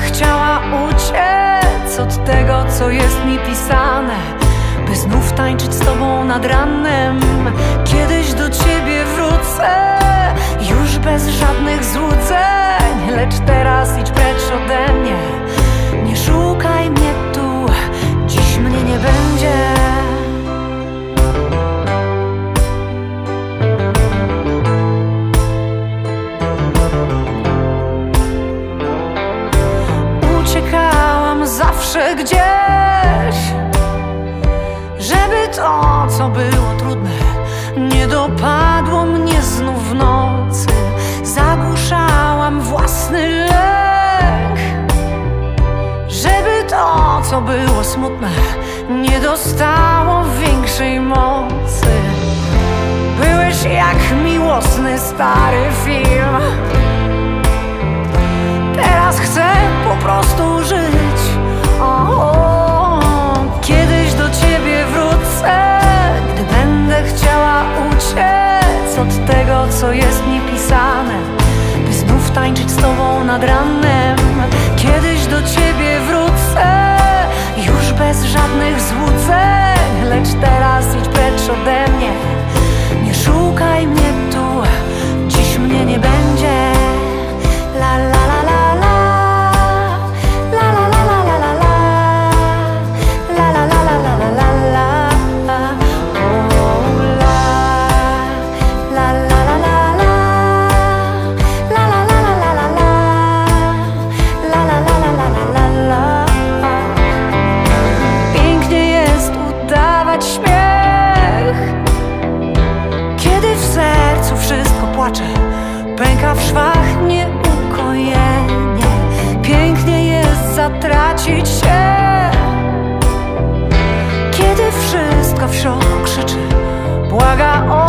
chciała uciec od tego, co jest mi pisane, by znów tańczyć z tobą nad ranem. Kiedyś do ciebie wrócę, już bez żadnych złudzeń, lecz teraz idź precz ode mnie. Nie szukaj mnie tu, dziś mnie nie będzie. Uciekałam zawsze gdzieś, żeby to, co było trudne, nie dopadło mnie znów w nocy. Zagłuszałam własny lęk, żeby to, co było smutne, nie dostało większej mocy. Byłeś jak miłosny stary film, teraz chcę po prostu żyć. Kiedyś do ciebie wrócę, gdy będę chciała uciec od tego, co jest mi pisane, by znów tańczyć z tobą nad ranem. Kiedyś do ciebie wrócę, już bez żadnych złudzeń, lecz teraz idź precz ode mnie. Nie szukaj mnie tu, dziś mnie nie będzie. La la la la la, la la la la la la la, la la la la la la la, oh la, la la la la la, la la la la la la, la la la la la la la. Pięknie jest udawać śmiech, kiedy w sercu wszystko płacze, pęka w szwach nieukojenie. Pięknie jest zatracić się, kiedy wszystko w środku krzyczy, błaga o